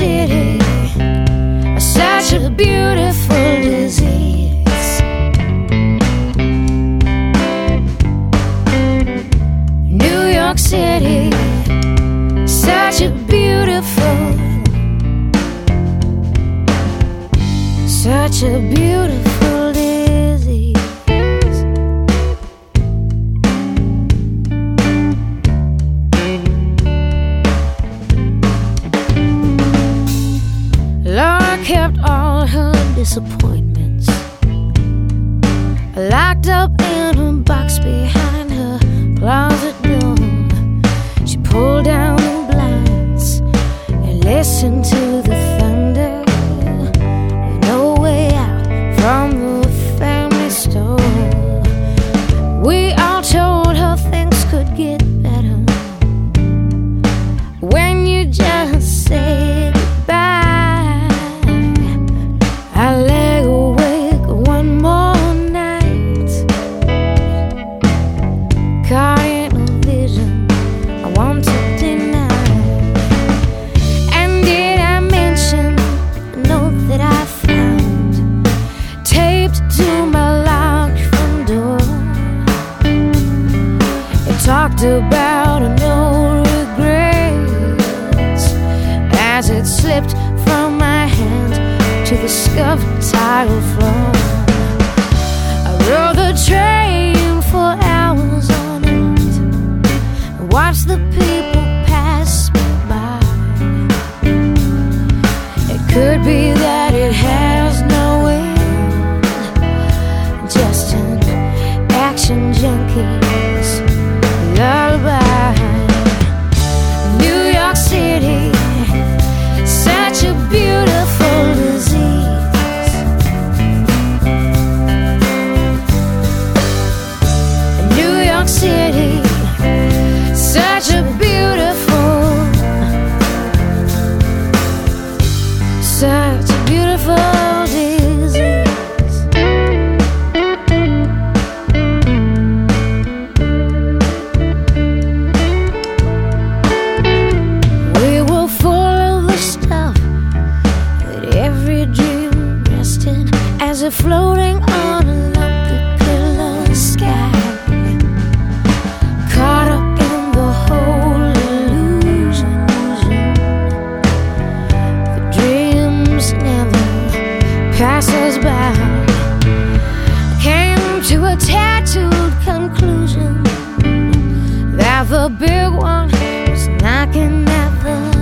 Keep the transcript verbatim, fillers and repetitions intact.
City, such a beautiful disease. New York City, such a beautiful, such a beautiful disease. Laura kept all her disappointments locked up in a box behind her closet door. She pulled down the blinds and listened to the thunder, with no way out from the family store. We all told her things could get better when you just say goodbye. I lay awake one more night, caught in a vision I want to deny. And did I mention the note that I found taped to my locked front door? It talked about no regrets as it slipped from my hand to the scuffed tile floor. I rode the train for hours on end, watched the people pass me by. It could be that it has no end, just an action junkie's lullaby. New York City, such a beautiful disease. New York City, such a beautiful, such a beautiful disease. We were full of the stuff that every dream rested, as if floating on a lumpy pillow sky, caught up in the whole illusion. The dreams never pass us by. I came to a tattooed conclusion that the big one was knocking at the